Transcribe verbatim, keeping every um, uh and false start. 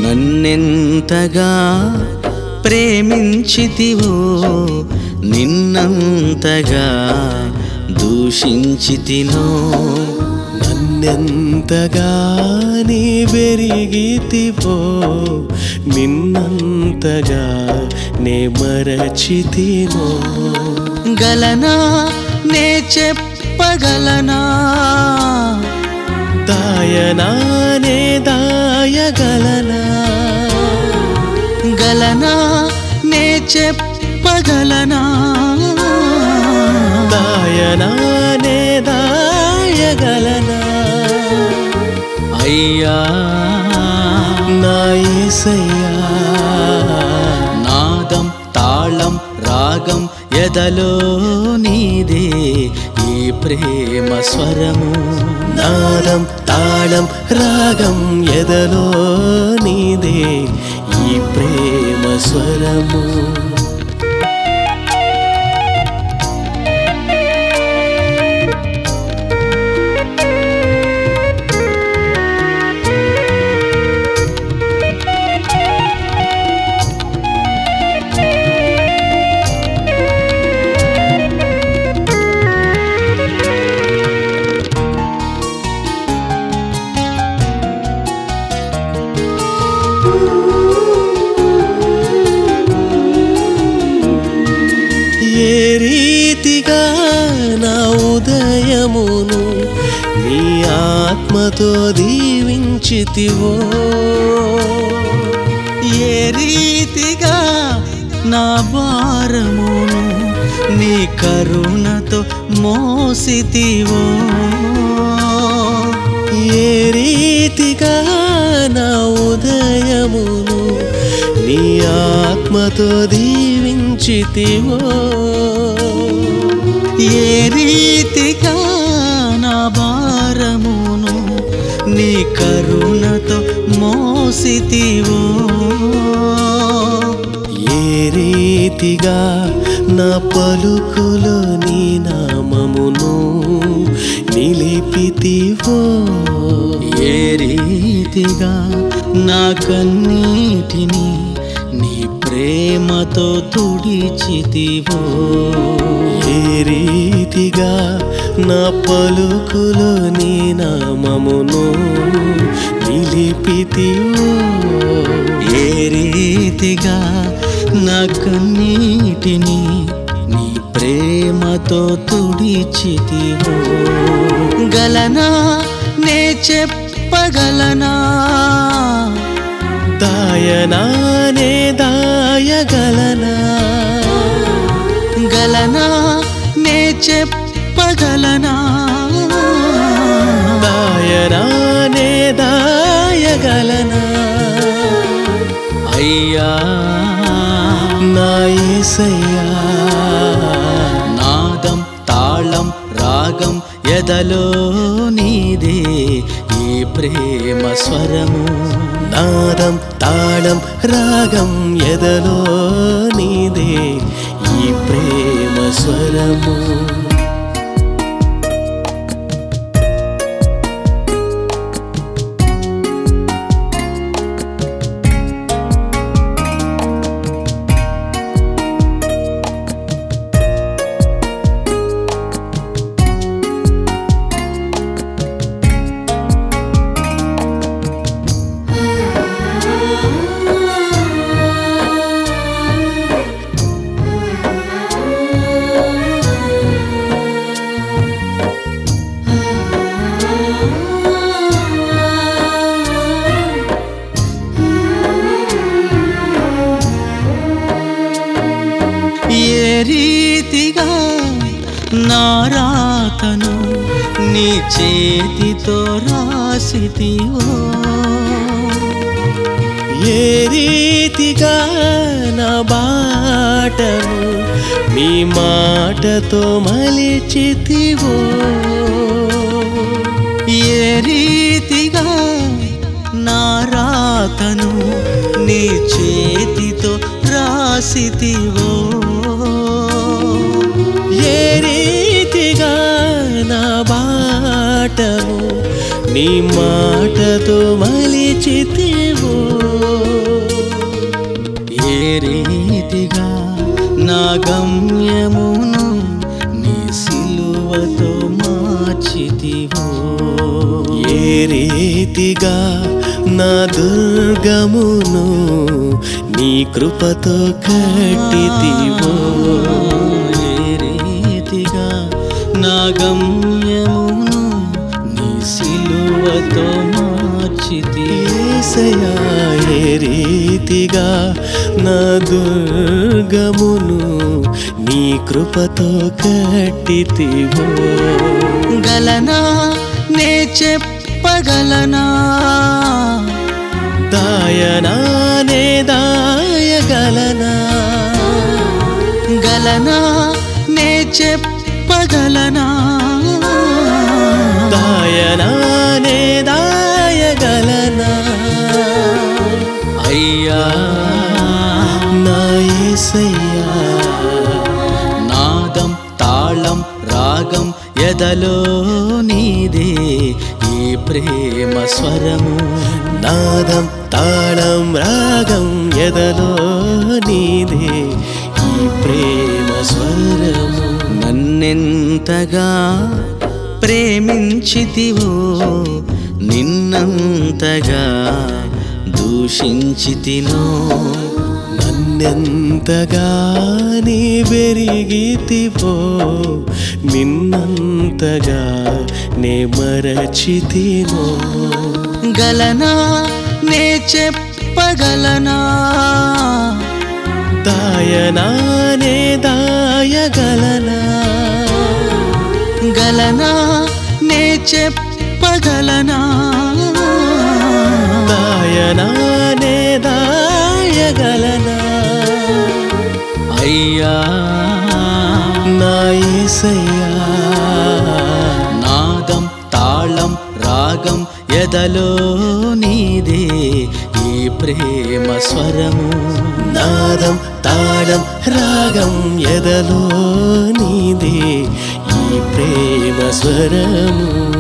నన్నెంతగా ప్రేమించితివో నిన్నంతగా దూషించితినో నన్నెంతగా నీ వెరిగితివో నిన్నంతగా నే మరచితినో గలనా నే చెప్పగలనా దాయనా నే దాయగలనా గలనా నే చెప్పగలనా దాయనా నే దాయగలనా అయ్యా నా యేసయ్యా నాదం తాళం రాగం ఎదలో నీదే ఈ ప్రేమ స్వరము నాదం తాళం రాగం ఎదలో నీదే ఈ ప్రేమ స్వరము ఏ రీతిగా నా ఉదయమును నీ ఆత్మతో దీవించితివో ఏ రీతిగా నా భారమును నీ కరుణతో మోసితివో ఏ రీతిగా నా ఉదయమును నీ ఆత్మతో దీవించితివో ఏ రీతిగా నా భారమును నీ కరుణతో మోసితివో ఏ రీతిగా నా పలుకులో నీ నామమును నిలిపితివో ఏ రీతిగా నా కన్నీటిని నీ ప్రేమతో తుడిచితివో ఏ రీతిగా నా పలుకులో నీ నామమును నిలిపితివో ఏ రీతిగా నా కన్నీటిని నీ ప్రేమతో తుడిచితివో గలనా నే చెప్పగలనా దాయనా నే దాయగలనా గలనా నే చెప్పగలనా దాయనా నే దాయగలనా అయ్యా నా యేసయ్యా నాదం తాళం రాగం ఎదలో నీదే ఈ ప్రేమ స్వరము నాదం తాళం రాగం ఎదలో నీదే ఈ ప్రేమ స్వరము ఏ రీతిగా నా రాతను నీ చేతితో రాసితివో ఏ రీతిగా నా బాటను నీ మాటతో మలిచితివో ఏ రీతిగా నా రాతను నీ చేతితో రాసితివో ఏ రీతిగా నా బాటను నీ మాటతో మలిచితివో నా గమ్యమును నీ సిలువతో మార్చితివో. ఏ రీతిగా నా దుర్గమును నీ కృపతో కట్టితివో. ఏ రీతిగా నా గమ్యమును నీ సిలువతో మార్చితివో. యేసయ్యా, ఏ రీతిగా నా దుర్గమును నీ కృపతో కట్టితివో. గలనా నే చెప్పగలనా, దాయనా నే దాయగలనా, గలనా నే చెప్పగలనా, దాయనా నే దాయగలనా. అయ్యా నా యేసయ్యా, నాదం తాళం రాగం ఎదలో నీదే ఈ ప్రేమ స్వరము. నాదం తాళం రాగం ఎదలో నీదే ఈ ప్రేమ స్వరము. నన్నెంతగా ప్రేమించితివో, నిన్నంతగా దూషించితినో. నన్నెంతగా నీ పెరిగితివో, నిన్నంతగా నే మరచితినో. గలనా నే చెప్పగలనా, దాయనా నే దాయగలనా, గలనా నే చెప్పగలనా, దాయనా నే దాయగలనా. అయ్యా నా యేసయ్యా, నాదం తాళం రాగం ఎదలో నీదే ఈ ప్రేమ స్వరము. నాదం తాళం రాగం ఎదలో నీదే ఈ ప్రేమ స్వరము.